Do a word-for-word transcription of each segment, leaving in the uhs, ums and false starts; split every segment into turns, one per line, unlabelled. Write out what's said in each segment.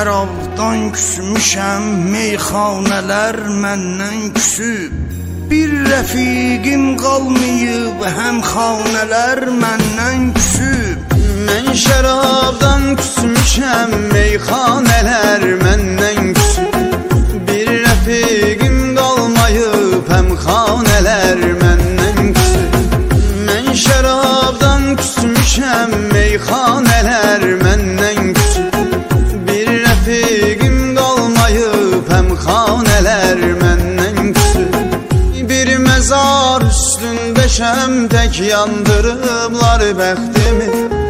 şərabdan küsmüşəm, meyxanələr məndən küsüb. Bir rəfiqim qalmayıb, həm xanələr məndən küsüb.
Mən şərabdan küsmüşəm, meyxanələr məndən küsüb. Bir rəfiqim qalmayıb, həm xanələr məndən küsüb. Mən şərabdan küsmüşəm, meyxanələr məndən küsüb. Bir rəfiqim qalmayıb, həm xanələr məndən küsüb. Bir məzar üstündəşəm, tək yandırıblar bəxtimi.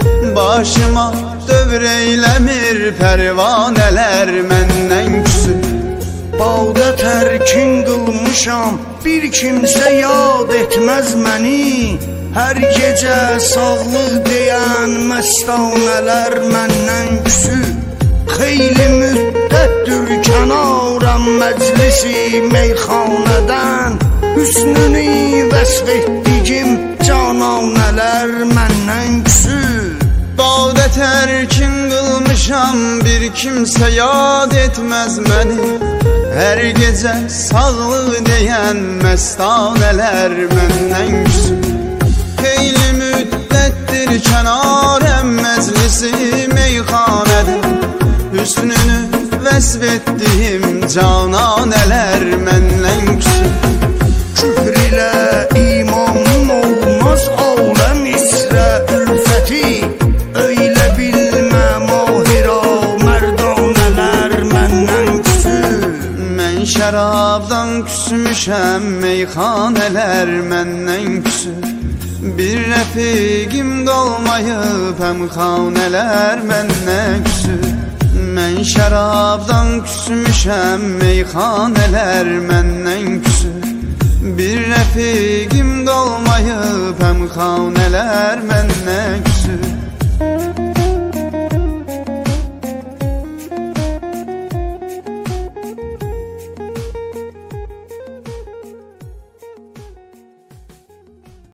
Başıma dövr eyləmir, pərvanələr məndən küsüb.
Bağda tərkin qılmışam, bir kimsə yad etməz məni. Hər gecə sağlıq deyən məstanələr məndən küsüb. Xeyli müddətdir kənarəm məclisi meyxanədən. Hüsnünü vəsf etdigim cananələr məndən küsüb.
Bağda tərkin qılmışam, bir kimsə yad etməz məni. Hər gecə sağlıq deyən məstanələr məndən küsüb. Xeyli müddətdir kənarəm məclisi meyxanədən. Hüsnünü vəsf etdiyim cananələr məndən küsüb.
Küfr ilə imanın olmaz aləm isrə ülfəti. Öylə bilmə mahira mərdanələr məndən küsüb.
Mən şərabdan küsmüşəm, meyxanələr məndən küsüb. Bir rəfiqim qalmayıb, həm xanələr məndən küsüb. Mən şərabdan küsmüşəm, meyxanələr məndən küsüb. Bir rəfiqim qalmayıb, həm xanələr məndən küsüb.